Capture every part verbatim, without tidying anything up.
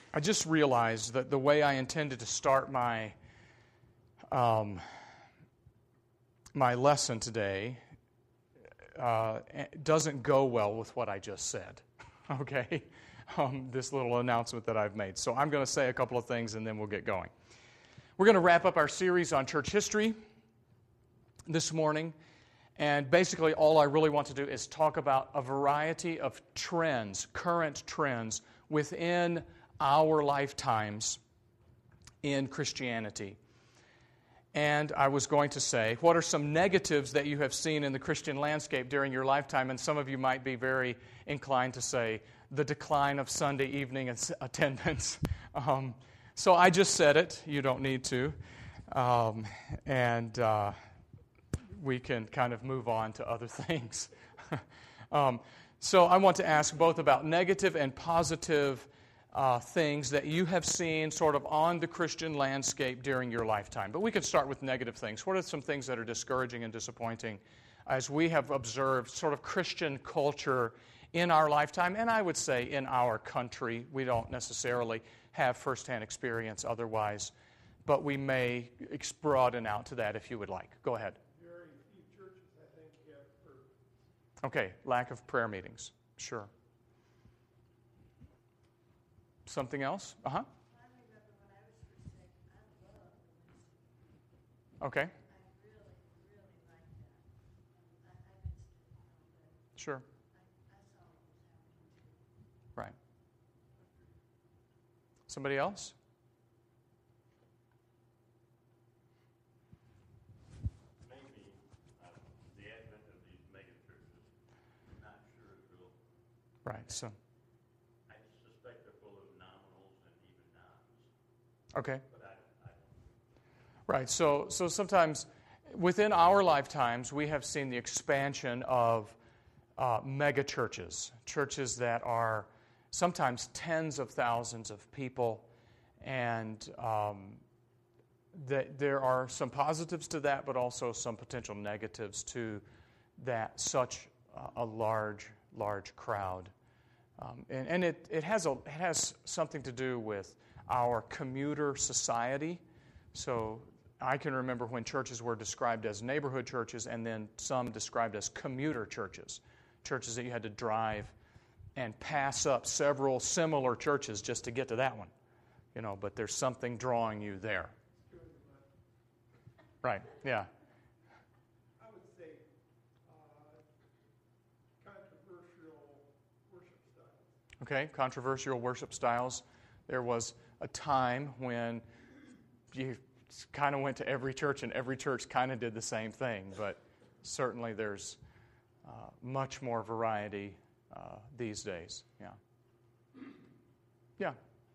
I just realized that the way I intended to start my um, my lesson today uh, doesn't go well with what I just said. Okay, um, this little announcement that I've made. So I'm going to say a couple of things, and then we'll get going. We're going to wrap up our series on church history this morning. And basically, all I really want to do is talk about a variety of trends, current trends, within our lifetimes in Christianity. And I was going to say, what are some negatives that you have seen in the Christian landscape during your lifetime? And some of you might be very inclined to say, the decline of Sunday evening attendance. Um, so I just said it. You don't need to. Um, and... Uh, we can kind of move on to other things. um, so I want to ask both about negative and positive uh, things that you have seen sort of on the Christian landscape during your lifetime. But we could start with negative things. What are some things that are discouraging and disappointing as we have observed sort of Christian culture in our lifetime, and I would say in our country? We don't necessarily have firsthand experience otherwise, but we may broaden out to that if you would like. Go ahead. Okay, lack of prayer meetings. Sure. Something else? Uh-huh. Okay. Sure. Right. Somebody else? Right, so. I suspect they're full of nominals and even nouns. Okay. But I, I Right, so so sometimes within our lifetimes we have seen the expansion of uh, mega churches, churches that are sometimes tens of thousands of people, and um, that there are some positives to that, but also some potential negatives to that such uh, a large, large crowd. Um, and and it, it has a it has something to do with our commuter society. So I can remember when churches were described as neighborhood churches, and then some described as commuter churches, churches that you had to drive and pass up several similar churches just to get to that one. You know, but there's something drawing you there. Right, yeah. Okay, controversial worship styles. There was a time when you kind of went to every church, and every church kind of did the same thing, but certainly there's uh, much more variety uh, these days. Yeah. Yeah.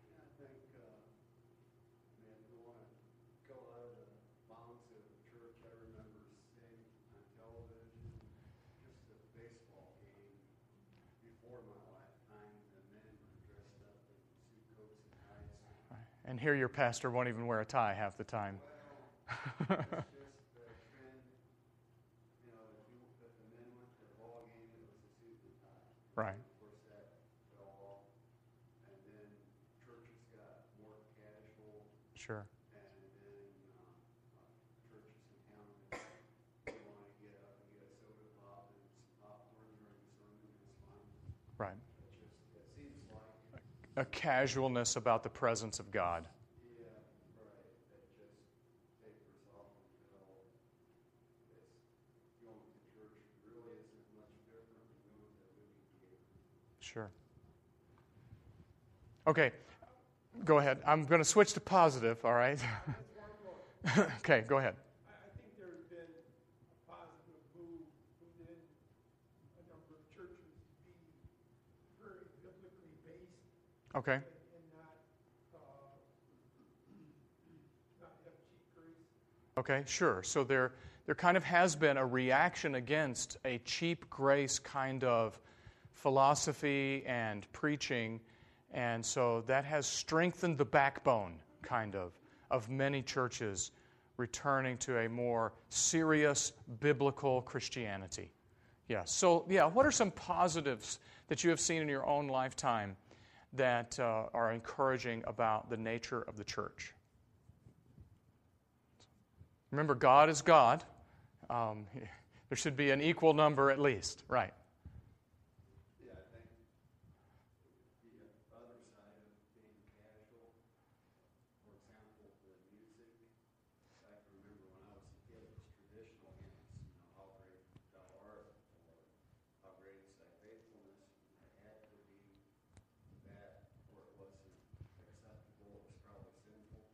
And here your pastor won't even wear a tie half the time. Well, it's just the trend. You know, if, you, if the men went to the ball game, it was a suit and tie. Right. Of course, that fell off. And then churches got more casual. Sure. And then uh, churches in town, they want to get up and get a soda pop and some popcorn during the sermon, and it's fine. Right. It just it seems like A casualness about the presence of God. Yeah, right. That just tapers off until it's going to church really isn't much different than going to a movie theater. Sure. Okay, go ahead. I'm going to switch to positive, all right? Okay, go ahead. I think there has been a positive move within a number of churches to be very biblically based. Okay. And not, uh, not have cheap grace. Okay, sure. So there, there kind of has been a reaction against a cheap grace kind of philosophy and preaching, and so that has strengthened the backbone, kind of, of many churches returning to a more serious biblical Christianity. Yeah. So, yeah, what are some positives that you have seen in your own lifetime that uh, are encouraging about the nature of the church. Remember, God is God. Um, there should be an equal number at least, right? Yeah, I think the other side of being casual, for example, the music, I can remember when I was a kid, it was traditional hymns, you know, how great thou art, or how great is thy faithfulness, and it had to be that, or it wasn't acceptable, it was probably sinful.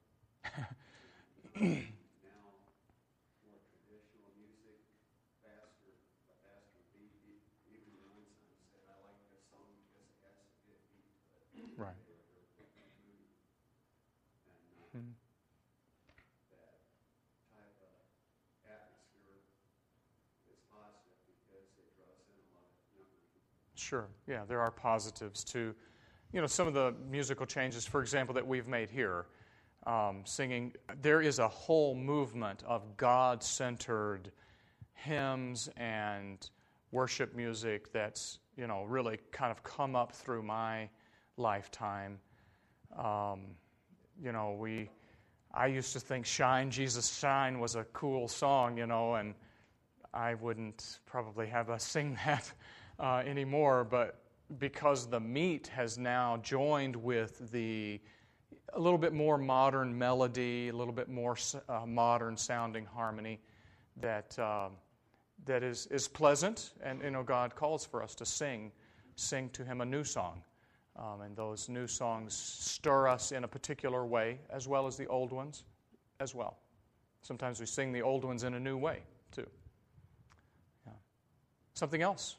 Now, more traditional music, pastor, a pastor would be, even one son said, I like this song because it has a good beat to it. Right. They were really moved. And uh, Mhm. that type of atmosphere is positive because it draws in a lot of younger people. Sure. Yeah, there are positives to, you know, some of the musical changes, for example, that we've made here. Um, singing, there is a whole movement of God-centered hymns and worship music that's, you know, really kind of come up through my lifetime. Um, you know, we, I used to think "Shine, Jesus, Shine" was a cool song, you know, and I wouldn't probably have us sing that uh, anymore, but because the meat has now joined with the a little bit more modern melody, a little bit more uh, modern sounding harmony that uh, that is, is pleasant, and you know God calls for us to sing, sing to Him a new song, um, and those new songs stir us in a particular way, as well as the old ones, as well. Sometimes we sing the old ones in a new way too. Yeah. Something else?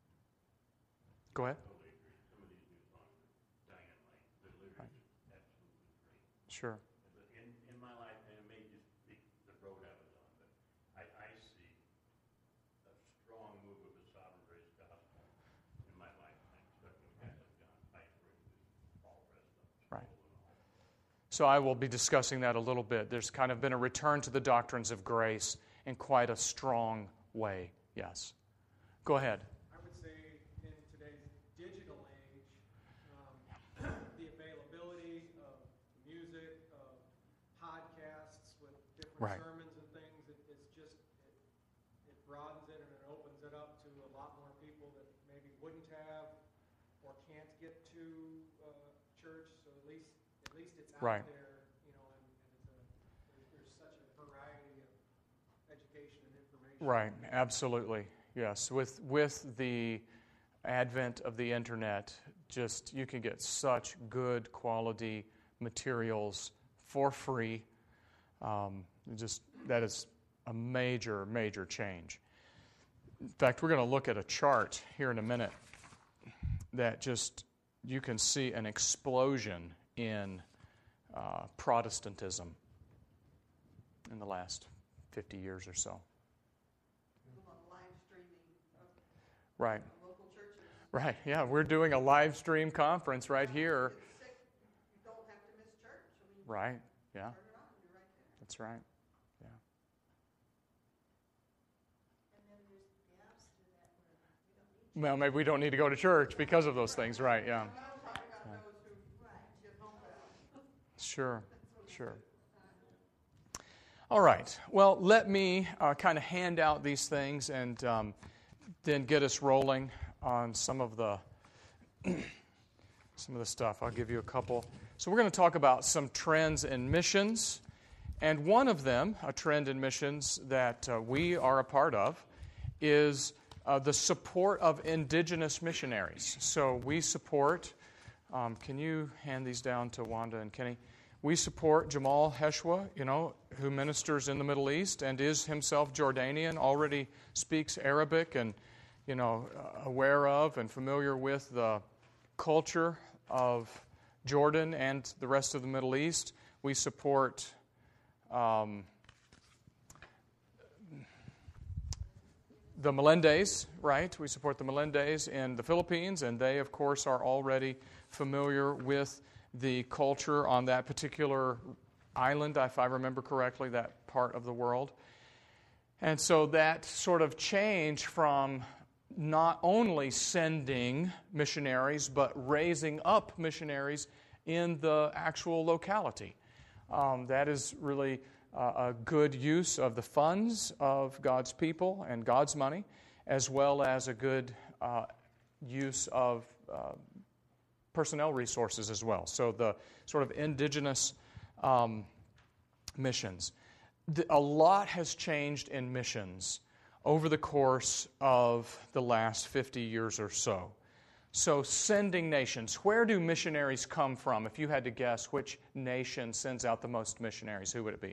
Go ahead. Some of these new songs are dynamite. The lyrics Right. are absolutely great. Sure. But in, in my lifetime, it may just be the road I was on, but I, I see a strong move of the sovereign grace gospel in my lifetime, especially guys like John Piper and Paul Preston. Right. So I will be discussing that a little bit. There's kind of been a return to the doctrines of grace in quite a strong way. Yes. Go ahead. I would say in today's digital age, um, the availability of music, of podcasts with different Right. sermons and things, it, it's just, it, it broadens it and it opens it up to a lot more people that maybe wouldn't have or can't get to uh, church. So at least, at least it's out Right. there, you know, and, and it's a, there's, there's such a variety of education and information. Right, absolutely. Yes, with with the advent of the internet, just you can get such good quality materials for free. Um, just that is a major, major change. In fact, we're going to look at a chart here in a minute that just you can see an explosion in uh, Protestantism in the last fifty years or so. Live streaming of Right. local churches. Right, yeah, we're doing a live stream conference right here. If you're sick, you don't have to miss church. I mean, Right, yeah, turn it on, you're right there. that's right. Yeah. And then there's gaps to that where you don't need Well, maybe we don't need to go to church because of those things, right, yeah. I'm talking about those who live homebound. Sure, sure. All right, well, let me uh, kind of hand out these things and um, then get us rolling on some of the some of the stuff. I'll give you a couple. So we're going to talk about some trends in missions, and one of them, a trend in missions that uh, we are a part of, is uh, the support of indigenous missionaries. So we support, um, can you hand these down to Wanda and Kenny? We support Jamal Heshwa, you know, who ministers in the Middle East and is himself Jordanian, already speaks Arabic and, you know, uh, aware of and familiar with the culture of Jordan and the rest of the Middle East. We support um, the Melendez, right? We support the Melendez in the Philippines, and they, of course, are already familiar with the culture on that particular island, if I remember correctly, that part of the world. And so that sort of change from not only sending missionaries, but raising up missionaries in the actual locality. Um, that is really uh, a good use of the funds of God's people and God's money, as well as a good uh, use of uh, personnel resources as well. So the sort of indigenous um, missions. The, a lot has changed in missions over the course of the last fifty years or so. So sending nations, where do missionaries come from? If you had to guess which nation sends out the most missionaries, who would it be?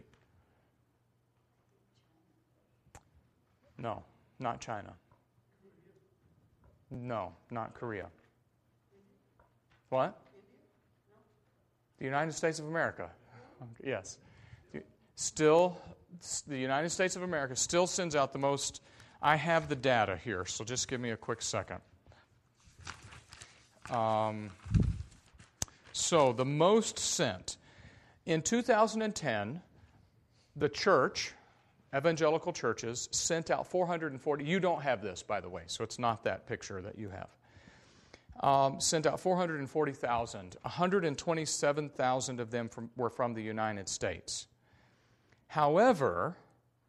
No, not China. No, not Korea. What? The United States of America. Yes. Still, the United States of America still sends out the most. I have the data here, so just give me a quick second. Um, so the most sent. In two thousand ten, the church, evangelical churches, sent out four hundred forty. You don't have this, by the way, so it's not that picture that you have. Um, sent out four hundred forty thousand. one hundred twenty-seven thousand of them from, were from the United States. However,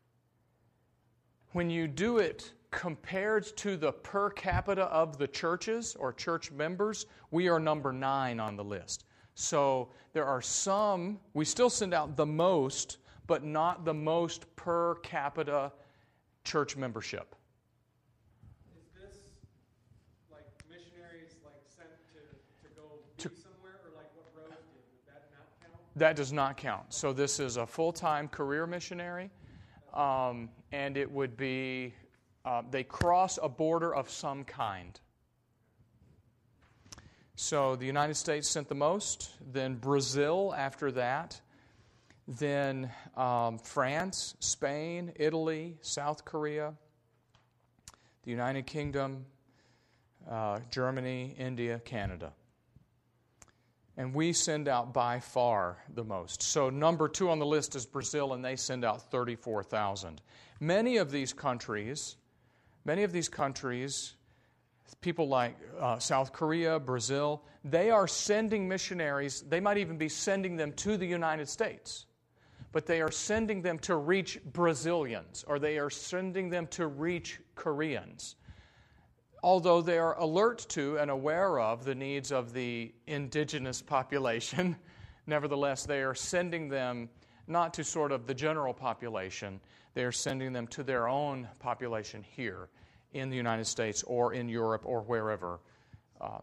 when you do it compared to the per capita of the churches or church members, we are number nine on the list. So there are some, we still send out the most, but not the most per capita church membership. Is this like missionaries like sent to, to go To- be somewhere, or like what Rose did? Would that not count? That does not count. So this is a full-time career missionary, um, and it would be, uh, they cross a border of some kind. So the United States sent the most, then Brazil after that, then um, France, Spain, Italy, South Korea, the United Kingdom, uh, Germany, India, Canada. And we send out by far the most. So number two on the list is Brazil, and they send out thirty-four thousand. Many of these countries, many of these countries, people like uh, South Korea, Brazil, they are sending missionaries. They might even be sending them to the United States. But they are sending them to reach Brazilians, or they are sending them to reach Koreans. Although they are alert to and aware of the needs of the indigenous population, nevertheless, they are sending them not to sort of the general population. They are sending them to their own population here in the United States or in Europe or wherever. Um,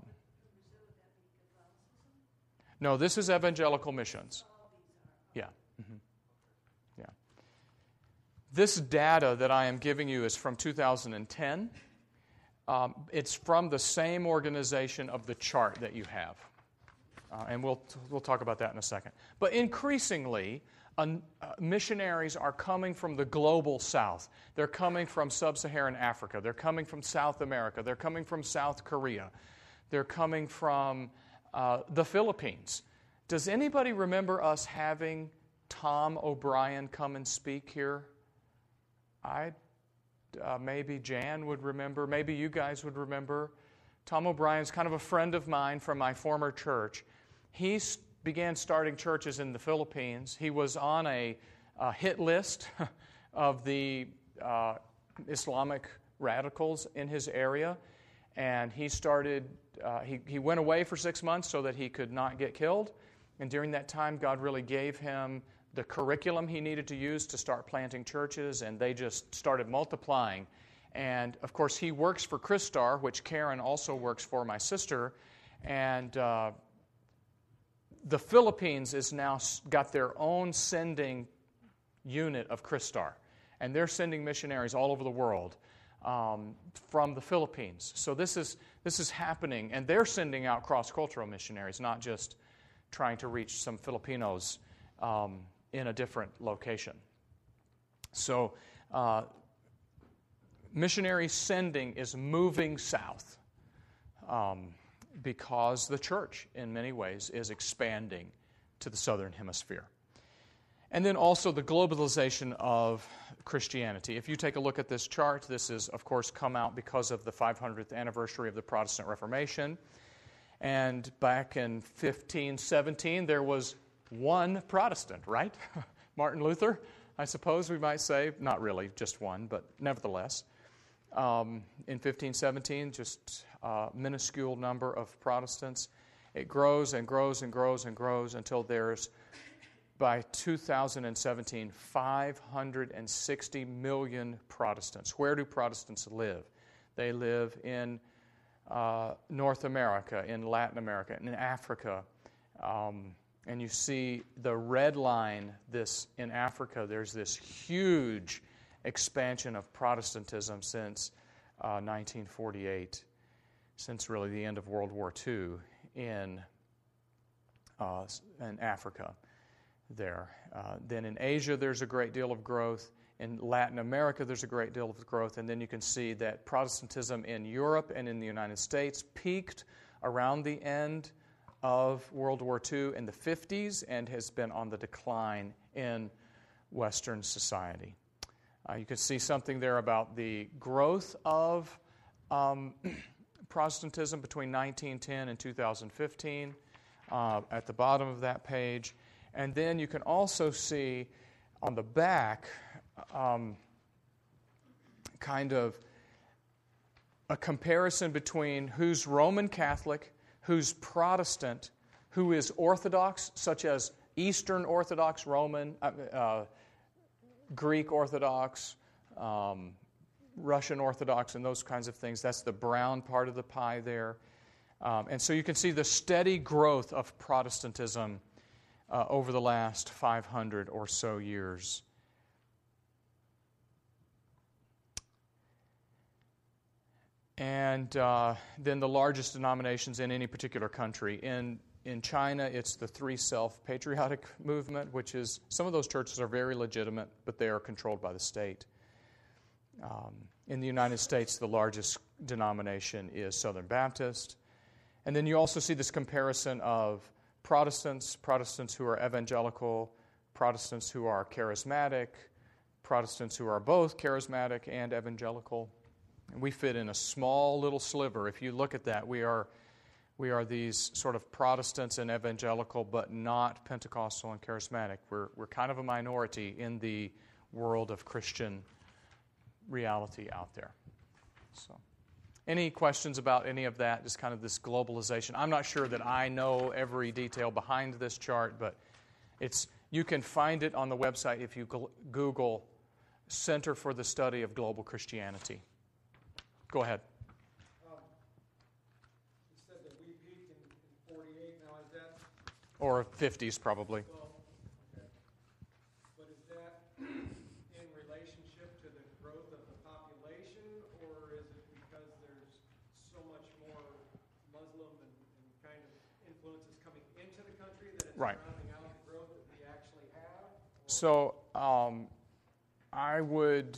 no, this is evangelical missions. Yeah. Mm-hmm. Yeah. This data that I am giving you is from two thousand ten. Um, it's from the same organization of the chart that you have. Uh, and we'll we'll talk about that in a second. But increasingly, uh, missionaries are coming from the global south. They're coming from sub-Saharan Africa. They're coming from South America. They're coming from South Korea. They're coming from uh, the Philippines. Does anybody remember us having Tom O'Brien come and speak here? I Uh, maybe Jan would remember. Maybe you guys would remember. Tom O'Brien's kind of a friend of mine from my former church. He s- began starting churches in the Philippines. He was on a, a hit list of the uh, Islamic radicals in his area. And he started, uh, he, he went away for six months so that he could not get killed. And during that time, God really gave him the curriculum he needed to use to start planting churches, and they just started multiplying. And, of course, he works for Christar, which Karen also works for, my sister. And uh, the Philippines is now got their own sending unit of Christar. And they're sending missionaries all over the world um, from the Philippines. So this is, this is happening. And they're sending out cross-cultural missionaries, not just trying to reach some Filipinos um, in a different location. So uh, missionary sending is moving south um, because the church, in many ways, is expanding to the southern hemisphere. And then also the globalization of Christianity. If you take a look at this chart, this is, of course, come out because of the five hundredth anniversary of the Protestant Reformation. And back in fifteen seventeen, there was one Protestant, right? Martin Luther, I suppose we might say. Not really, just one, but nevertheless. Um, in fifteen seventeen, just a minuscule number of Protestants. It grows and grows and grows and grows until there's, by two thousand seventeen, five hundred sixty million Protestants. Where do Protestants live? They live in uh, North America, in Latin America, in Africa. Um, and you see the red line, this in Africa, there's this huge expansion of Protestantism since uh, nineteen forty-eight, since really the end of World War Two in, uh, in Africa. There. Uh, then in Asia, there's a great deal of growth. In Latin America, there's a great deal of growth. And then you can see that Protestantism in Europe and in the United States peaked around the end of World War Two in the fifties and has been on the decline in Western society. Uh, you can see something there about the growth of um, Protestantism between nineteen ten and two thousand fifteen uh, at the bottom of that page. And then you can also see on the back um, kind of a comparison between who's Roman Catholic, who's Protestant, who is Orthodox, such as Eastern Orthodox, Roman, uh, uh, Greek Orthodox, um, Russian Orthodox, and those kinds of things. That's the brown part of the pie there. Um, and so you can see the steady growth of Protestantism Uh, over the last five hundred or so years. And uh, then the largest denominations in any particular country. In, in China, it's the Three Self-Patriotic Movement, which is, some of those churches are very legitimate, but they are controlled by the state. Um, in the United States, the largest denomination is Southern Baptist. And then you also see this comparison of Protestants, Protestants who are evangelical, Protestants who are charismatic, Protestants who are both charismatic and evangelical. And we fit in a small little sliver. If you look at that, we are we are these sort of Protestants and evangelical, but not Pentecostal and charismatic. We're we're kind of a minority in the world of Christian reality out there. So. Any questions about any of that, just kind of this globalization? I'm not sure that I know every detail behind this chart, but it's you can find it on the website if you Google Center for the Study of Global Christianity. Go ahead. Um, you said that we peaked in, in forty-eight. Now, is that... Or fifties, probably. Well, okay. But is that in relationship to the growth of the population, or is it because there's so much more Muslim and, and kind of influences coming into the country that it's Right. rounding out the growth that we actually have? Or? So um, I would...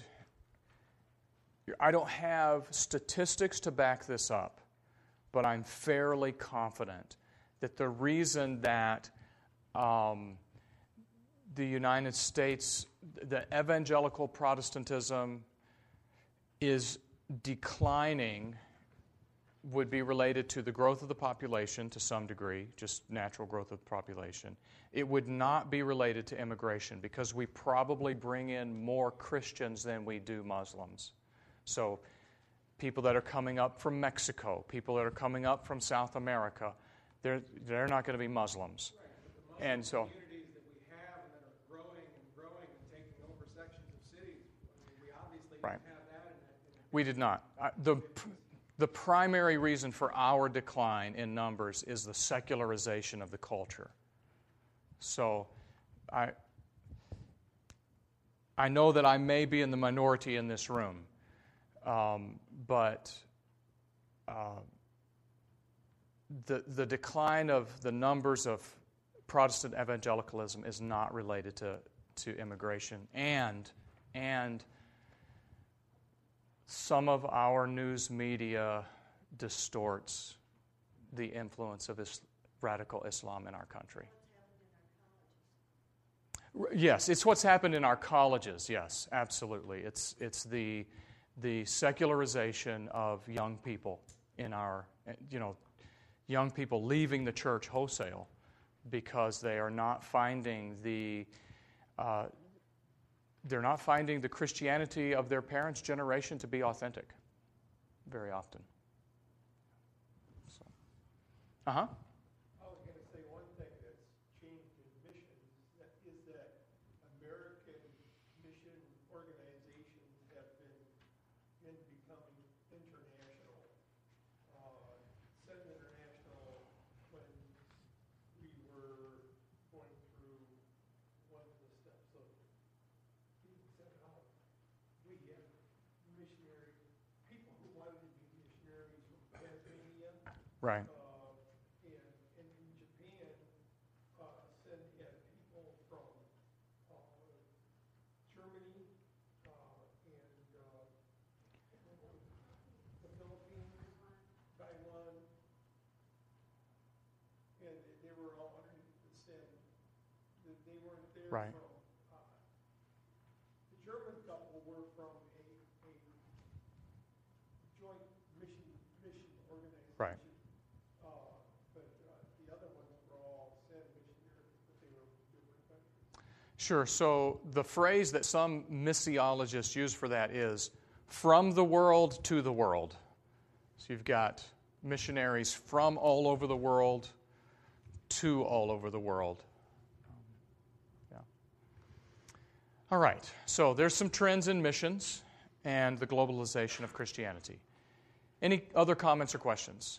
I don't have statistics to back this up, but I'm fairly confident that the reason that um, the United States, the evangelical Protestantism is declining would be related to the growth of the population to some degree, just natural growth of the population. It would not be related to immigration because we probably bring in more Christians than we do Muslims. So people that are coming up from Mexico, people that are coming up from South America, they're, they're not going to be Muslims. Right, but the Muslim And so, communities that we have and that are growing and growing and taking over sections of cities, I mean, we obviously Right. didn't have that in that. In the we did not. Uh, the, the primary reason for our decline in numbers is the secularization of the culture. So I, I know that I may be in the minority in this room. Um, but uh, the the decline of the numbers of Protestant evangelicalism is not related to, to immigration, and and some of our news media distorts the influence of is, radical Islam in our country. R- Yes, it's what's happened in our colleges. Yes, absolutely. It's it's the the secularization of young people in our, you know, young people leaving the church wholesale because they are not finding the uh, they're not finding the Christianity of their parents' generation to be authentic very often. So, uh huh. I was going to say one thing that's changed in missions that is that American mission organizations have been, been becoming international. Uh, said international when we were going through one of the steps of being sent out. We had missionary people who wanted to be missionaries from Tanzania. Right. Uh, and, and in Japan, uh, sent had people from uh, Germany uh, and uh, the Philippines, Taiwan, and they- they were all under the same. They they weren't there Right. from. Uh, the German couple were from a, a joint mission mission organization. Right. Uh, but uh, the other ones were all sent missionaries, but they were from different countries. Sure. So the phrase that some missiologists use for that is from the world to the world. So you've got missionaries from all over the world to all over the world. Yeah. All right. So there's some trends in missions and the globalization of Christianity. Any other comments or questions?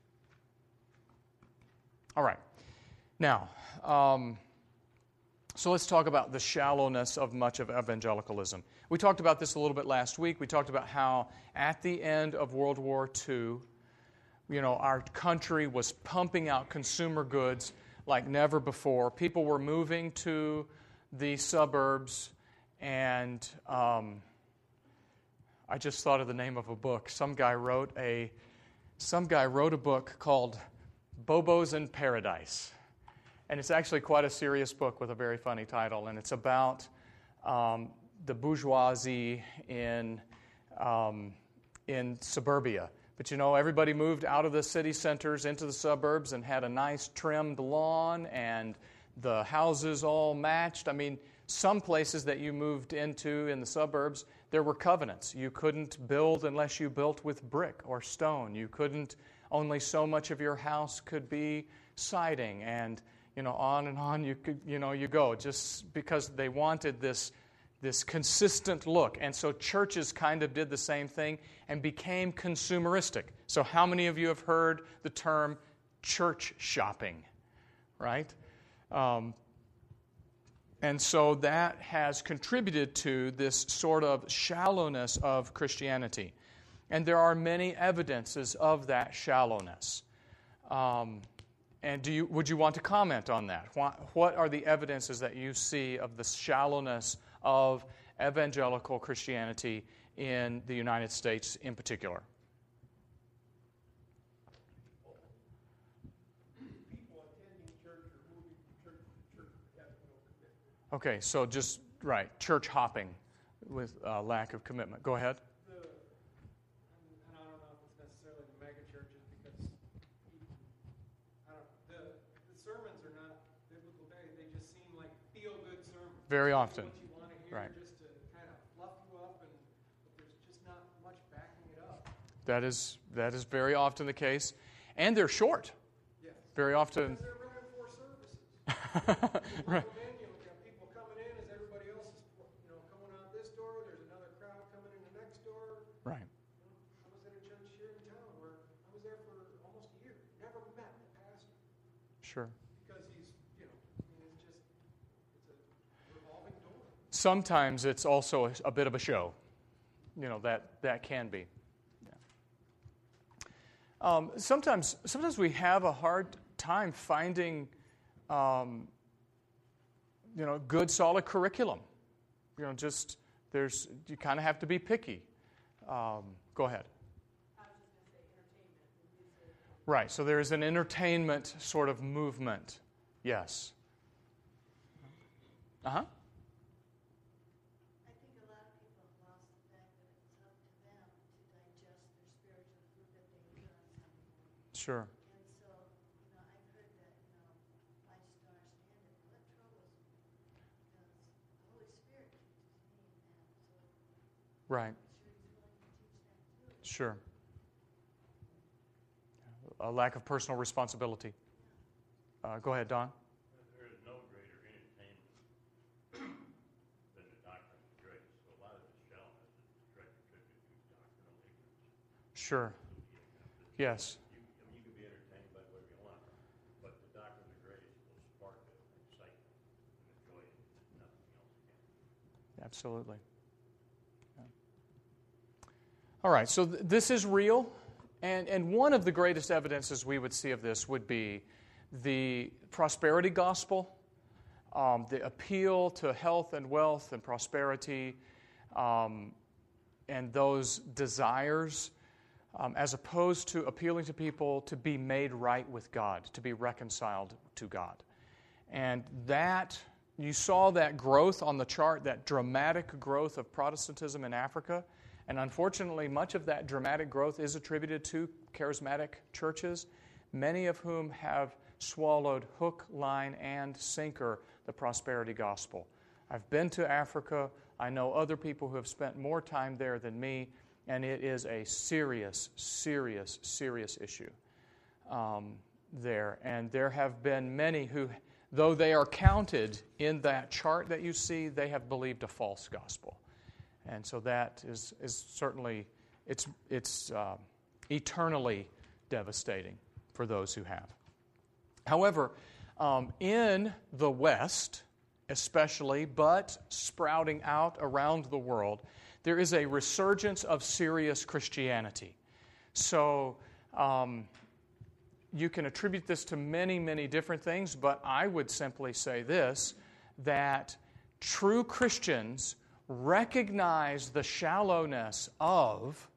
All right. Now, um, so let's talk about the shallowness of much of evangelicalism. We talked about this a little bit last week. We talked about how at the end of World War Two, you know, our country was pumping out consumer goods like never before. People were moving to the suburbs, and um, I just thought of the name of a book. Some guy wrote a some guy wrote a book called Bobos in Paradise. And it's actually quite a serious book with a very funny title, and it's about um, the bourgeoisie in um, in suburbia. But you know, everybody moved out of the city centers into the suburbs and had a nice trimmed lawn, and the houses all matched. I mean, some places that you moved into in the suburbs, there were covenants. You couldn't build unless you built with brick or stone. You couldn't, only so much of your house could be siding, and you know, on and on you could, you know, you go, just because they wanted this this consistent look. And so churches kind of did the same thing and became consumeristic. So how many of you have heard the term church shopping, right? Um, and so that has contributed to this sort of shallowness of Christianity. And there are many evidences of that shallowness. Um, and do you, would you want to comment on that? What, what are the evidences that you see of the shallowness of evangelical Christianity in the United States in particular? People attending church or moving from church to church have no commitment. Okay, so just, right, church hopping with uh, lack of commitment. Go ahead. The, and and I don't know if it's necessarily the mega churches because I don't, the, the sermons are not biblical. They, they just seem like feel-good sermons. Very often. What you want to hear Right. just to kind of fluff you up, and but there's just not much backing it up. That is that is very often the case. And they're short. Yes. Very often. Because they're running four services. You Right. come in, you've got people coming in as everybody else is, you know, coming out this door. There's another crowd coming in the next door. Right. I was at a church here in town where I was there for almost a year. Never met the pastor Sure. because he's, you know, I mean, it's just, it's a revolving door. Sometimes it's also a, a bit of a show. You know, that, that can be. Yeah. Um, sometimes, sometimes we have a hard time finding, um, you know, good, solid curriculum. You know, just, there's, you kind of have to be picky. Um, go ahead. I was just going to say entertainment. and music. Right, so there is an entertainment sort of movement. Yes. Uh-huh. I think a lot of people have lost the fact that it's up to them to digest their spiritual food that they hear on Sunday morning. Sure. And so, you know, I've heard that, you know, I just don't understand it. Well, that troubles me because the Holy Spirit teaches me in that. So Right. I'm sure He's willing to teach that too. Sure. A lack of personal responsibility. Uh, go ahead, Don. There is no greater entertainment than the doctrine of grace. So a lot of the shallowness is directly attributed to doctrinal ignorance. Sure. Yes. You, I mean, you can be entertained by whatever you want, but the doctrine of grace will spark an excitement and a joy that nothing else can. Absolutely. Yeah. All right, so th- this is real, and, and one of the greatest evidences we would see of this would be the prosperity gospel, um, the appeal to health and wealth and prosperity, um, and those desires, um, as opposed to appealing to people to be made right with God, to be reconciled to God. And that, you saw that growth on the chart, that dramatic growth of Protestantism in Africa. And unfortunately, much of that dramatic growth is attributed to charismatic churches, many of whom have swallowed hook, line, and sinker the prosperity gospel. I've been to Africa. I know other people who have spent more time there than me, and it is a serious, serious, serious issue um, there. And there have been many who, though they are counted in that chart that you see, they have believed a false gospel. And so that is, is certainly, it's, it's uh, eternally devastating for those who have. However, um, in the West especially, but sprouting out around the world, there is a resurgence of serious Christianity. So um, you can attribute this to many, many different things, but I would simply say this, that true Christians recognize the shallowness of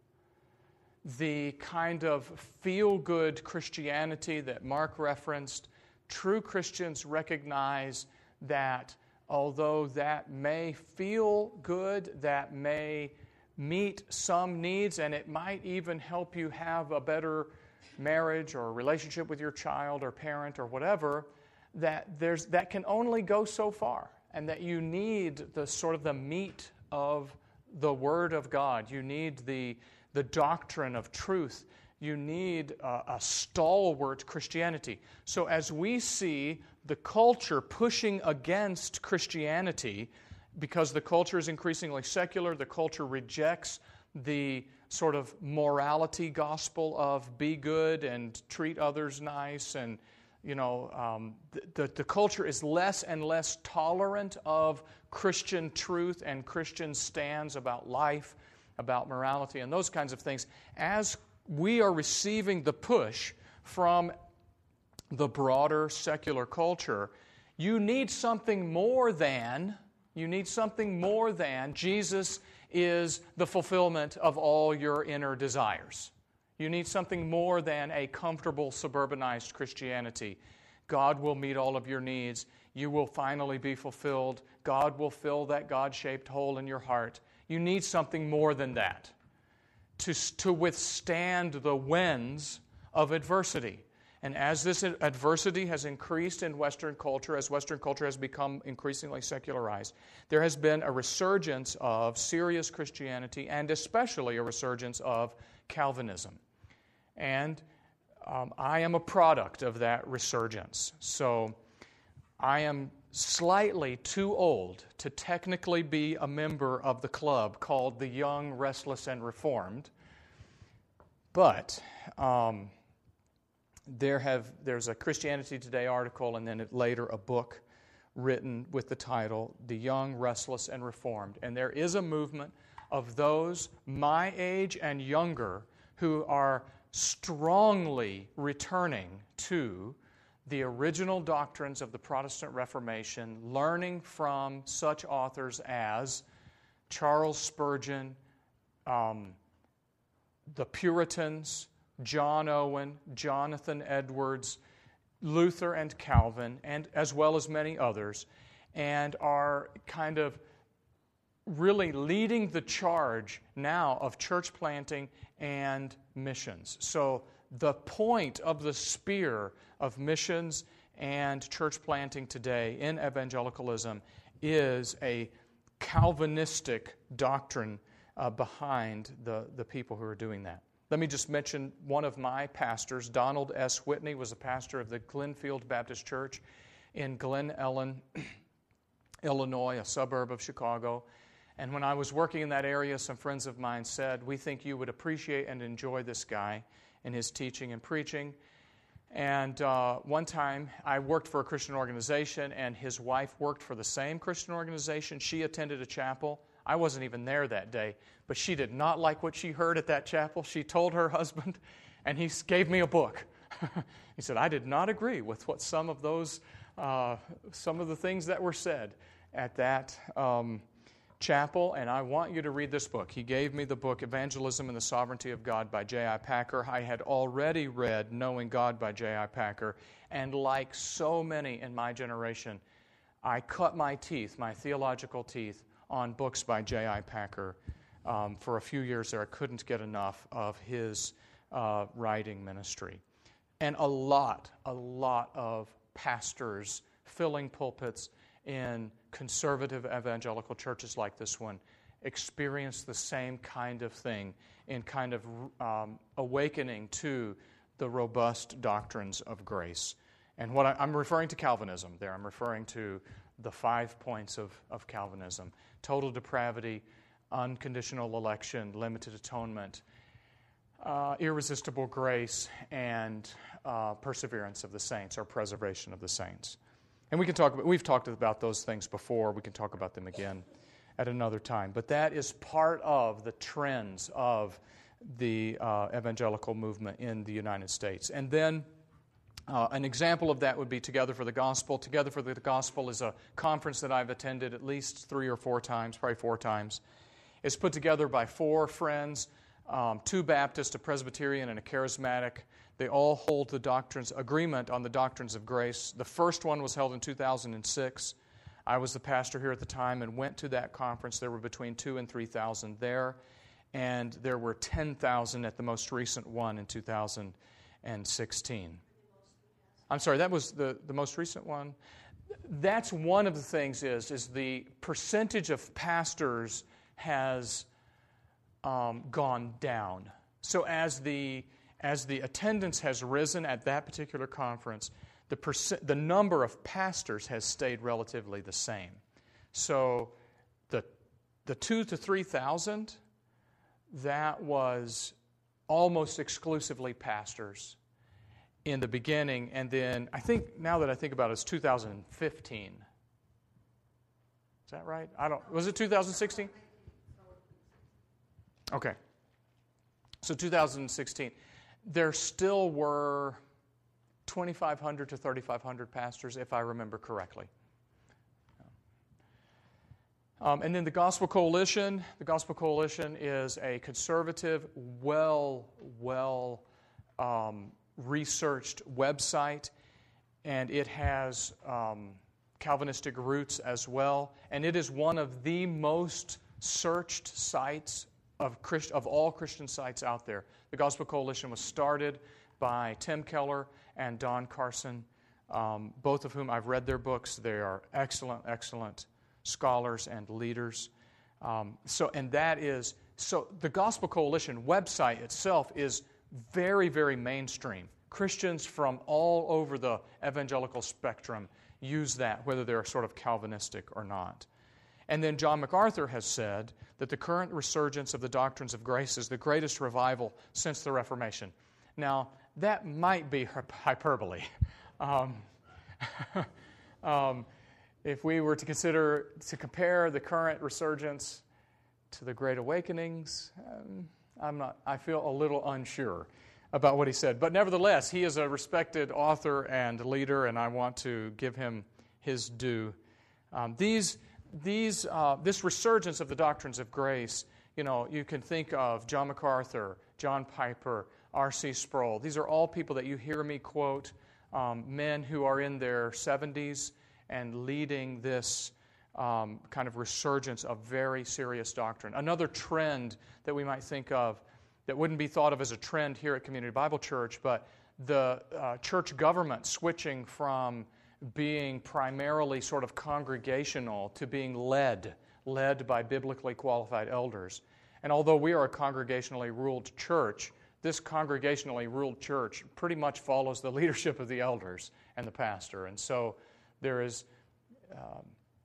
the kind of feel-good Christianity that Mark referenced. True Christians recognize that although that may feel good, that may meet some needs, and it might even help you have a better marriage or relationship with your child or parent or whatever, that there's that can only go so far, and that you need the sort of the meat of the Word of God. You need the the doctrine of truth. You need a, a stalwart Christianity. So as we see the culture pushing against Christianity, because the culture is increasingly secular, the culture rejects the sort of morality gospel of be good and treat others nice, and you know, um, the, the, the culture is less and less tolerant of Christian truth and Christian stands about life, about morality, and those kinds of things. As we are receiving the push from the broader secular culture, you need something more than, you need something more than Jesus is the fulfillment of all your inner desires. You need something more than a comfortable suburbanized Christianity. God will meet all of your needs. You will finally be fulfilled. God will fill that God-shaped hole in your heart. You need something more than that to, to withstand the winds of adversity. And as this adversity has increased in Western culture, as Western culture has become increasingly secularized, there has been a resurgence of serious Christianity, and especially a resurgence of Calvinism. And um, I am a product of that resurgence. So I am slightly too old to technically be a member of the club called the Young, Restless, and Reformed. But um, there have there's a Christianity Today article, and then later a book written with the title, The Young, Restless, and Reformed. And there is a movement of those my age and younger who are strongly returning to the original doctrines of the Protestant Reformation, learning from such authors as Charles Spurgeon, um, the Puritans, John Owen, Jonathan Edwards, Luther and Calvin, and as well as many others. and are kind of really leading the charge now of church planting and missions. So the point of the spear of missions and church planting today in evangelicalism is a Calvinistic doctrine uh, behind the, the people who are doing that. Let me just mention one of my pastors, Donald S. Whitney, was a pastor of the Glenfield Baptist Church in Glen Ellen, Illinois, a suburb of Chicago. And when I was working in that area, some friends of mine said, "We think you would appreciate and enjoy this guy and his teaching and preaching." And uh, one time, I worked for a Christian organization, and his wife worked for the same Christian organization. She attended a chapel. I wasn't even there that day, but she did not like what she heard at that chapel. She told her husband, and he gave me a book. He said, "I did not agree with what some of those, uh, some of the things that were said at that um, chapel, and I want you to read this book." He gave me the book, Evangelism and the Sovereignty of God by J I Packer. I had already read Knowing God by J I Packer, and like so many in my generation, I cut my teeth, my theological teeth, on books by J I Packer. Um, for a few years there, I couldn't get enough of his uh, writing ministry. And a lot, a lot of pastors filling pulpits in conservative evangelical churches like this one experience the same kind of thing in kind of um, awakening to the robust doctrines of grace. And what I, I'm referring to Calvinism there. I'm referring to the five points of, of Calvinism: total depravity, unconditional election, limited atonement, uh, irresistible grace, and uh, perseverance of the saints, or preservation of the saints. And we can talk about, we've talked about those things before. We can talk about them again at another time. But that is part of the trends of the uh, evangelical movement in the United States. And then uh, an example of that would be Together for the Gospel. Together for the Gospel is a conference that I've attended at least three or four times, probably four times. It's put together by four friends, um, two Baptists, a Presbyterian, and a Charismatic. They all hold the doctrines, agreement on the doctrines of grace. The first one was held in two thousand six. I was the pastor here at the time and went to that conference. There were between two and three thousand there, and there were ten thousand at the most recent one in two thousand sixteen. I'm sorry, that was the, the most recent one. That's one of the things is, is the percentage of pastors has um, gone down. So as the As the attendance has risen at that particular conference, the percent, the number of pastors has stayed relatively the same. So the the two to three thousand, that was almost exclusively pastors in the beginning, and then I think now that I think about it, it's two thousand fifteen. Is that right? I don't. Was it two thousand sixteen? Okay. So two thousand sixteen. There still were twenty-five hundred to thirty-five hundred pastors, if I remember correctly. Um, and then the Gospel Coalition. The Gospel Coalition is a conservative, well, well um, researched website, and it has um, Calvinistic roots as well. And it is one of the most searched sites of Christ, of all Christian sites out there. The Gospel Coalition was started by Tim Keller and Don Carson, um, both of whom I've read their books. They are excellent, excellent scholars and leaders. Um, so, and that is, so the Gospel Coalition website itself is very, very mainstream. Christians from all over the evangelical spectrum use that, whether they're sort of Calvinistic or not. And then John MacArthur has said that the current resurgence of the doctrines of grace is the greatest revival since the Reformation. Now, that might be hyperbole. Um, um, if we were to consider, to compare the current resurgence to the Great Awakenings, um, I'm not, I feel a little unsure about what he said. But nevertheless, he is a respected author and leader, and I want to give him his due. Um, these, these, uh, this resurgence of the doctrines of grace, you know, you can think of John MacArthur, John Piper, R C Sproul. These are all people that you hear me quote, um, men who are in their seventies and leading this um, kind of resurgence of very serious doctrine. Another trend that we might think of that wouldn't be thought of as a trend here at Community Bible Church, but the uh, church government switching from being primarily sort of congregational to being led, led by biblically qualified elders. And although we are a congregationally ruled church, this congregationally ruled church pretty much follows the leadership of the elders and the pastor. And so there is, um,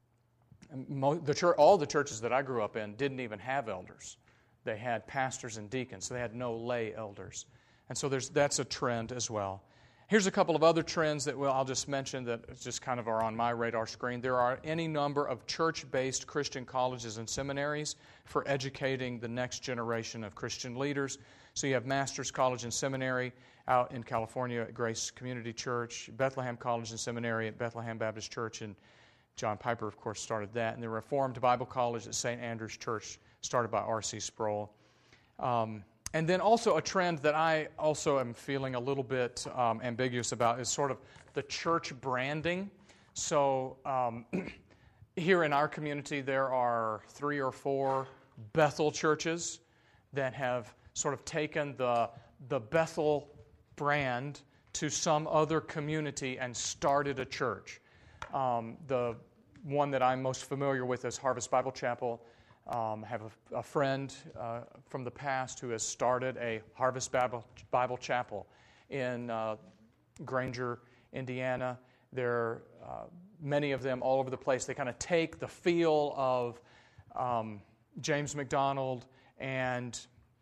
mo- the church, all the churches that I grew up in didn't even have elders. They had pastors and deacons, so they had no lay elders. And so there's that's a trend as well. Here's a couple of other trends that well, I'll just mention that just kind of are on my radar screen. There are any number of church-based Christian colleges and seminaries for educating the next generation of Christian leaders. So you have Master's College and Seminary out in California at Grace Community Church, Bethlehem College and Seminary at Bethlehem Baptist Church, and John Piper, of course, started that. And the Reformed Bible College at Saint Andrew's Church, started by R C Sproul. Um, and then also a trend that I also am feeling a little bit um, ambiguous about is sort of the church branding. So um, here in our community, there are three or four Bethel churches that have sort of taken the, the Bethel brand to some other community and started a church. Um, the one that I'm most familiar with is Harvest Bible Chapel. Um, I have a, a friend uh, from the past who has started a Harvest Bible, Bible Chapel in uh, Granger, Indiana. There are uh, many of them all over the place. They kind of take the feel of um, James MacDonald and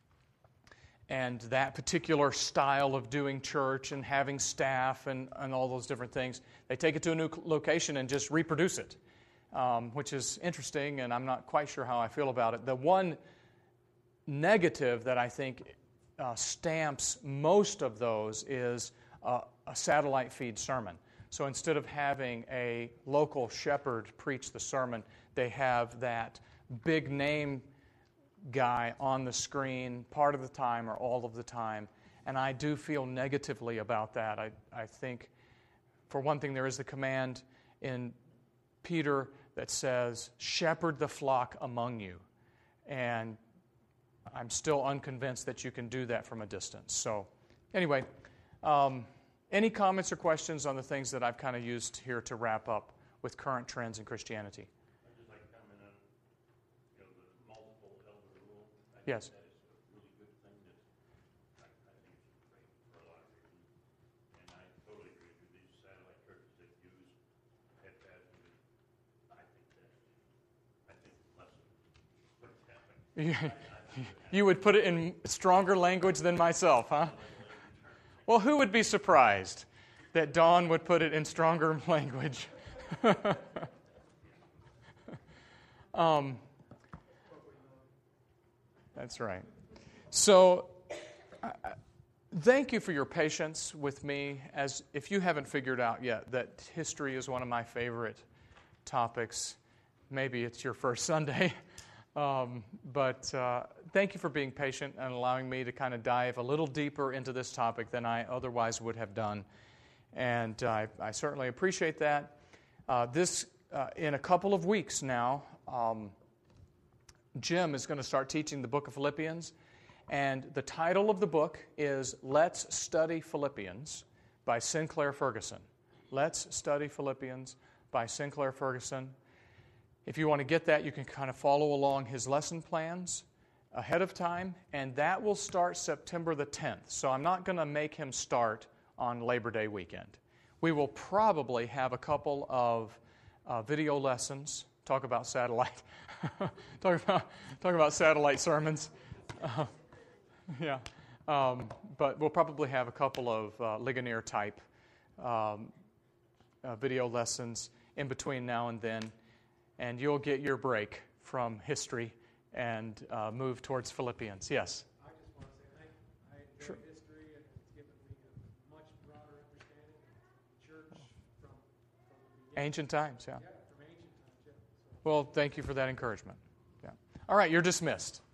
and that particular style of doing church and having staff and, and all those different things. They take it to a new location and just reproduce it. Um, which is interesting, and I'm not quite sure how I feel about it. The one negative that I think uh, stamps most of those is uh, a satellite feed sermon. So instead of having a local shepherd preach the sermon, they have that big name guy on the screen part of the time or all of the time. And I do feel negatively about that. I, I think, for one thing, there is the command in Peter that says, shepherd the flock among you. And I'm still unconvinced that you can do that from a distance. So anyway, um, any comments or questions on the things that I've kind of used here to wrap up with current trends in Christianity? I'd just like to comment on, you know, the multiple elder rule. I Yes. think that is a really good thing that I, I think it's great for a lot of reasons. And I totally agree with you. These satellite churches that use head pastors, I think that's, I think less of what's happening. You would put it in stronger language than myself, huh? Well, who would be surprised that Don would put it in stronger language? um, that's right. So, uh, thank you for your patience with me. As if you haven't figured out yet that history is one of my favorite topics, maybe it's your first Sunday. Um, but uh, thank you for being patient and allowing me to kind of dive a little deeper into this topic than I otherwise would have done. And uh, I, I certainly appreciate that. Uh, this, uh, in a couple of weeks now, um, Jim is going to start teaching the book of Philippians. And the title of the book is Let's Study Philippians by Sinclair Ferguson. Let's Study Philippians by Sinclair Ferguson. If you want to get that, you can kind of follow along his lesson plans ahead of time, and that will start September the tenth. So I'm not going to make him start on Labor Day weekend. We will probably have a couple of uh, video lessons, talk about satellite, talk about talk about satellite sermons. Uh, yeah, um, but we'll probably have a couple of uh, Ligonier type um, uh, video lessons in between now and then. And you'll get your break from history and uh, move towards Philippians. Yes? I just want to say thank you. I enjoy Sure. history, and it's given me a much broader understanding of the church from, from the beginning. Ancient times, yeah. Yeah, from ancient times, yeah. So, Well, thank you for that encouragement. Yeah. All right, you're dismissed.